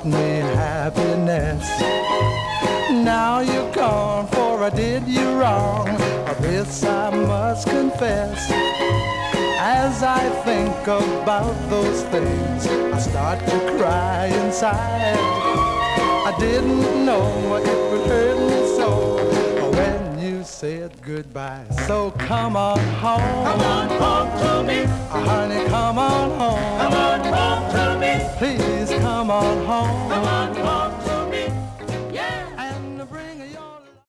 brought me happiness. Now you're gone, for I did you wrong. This I must confess. As I think about those things, I start to cry inside. I didn't know it would hurt me so when you said goodbye. So come on home. Come on home to me. Honey, come on home. Come on home to me. Please come on home. Come on home to me.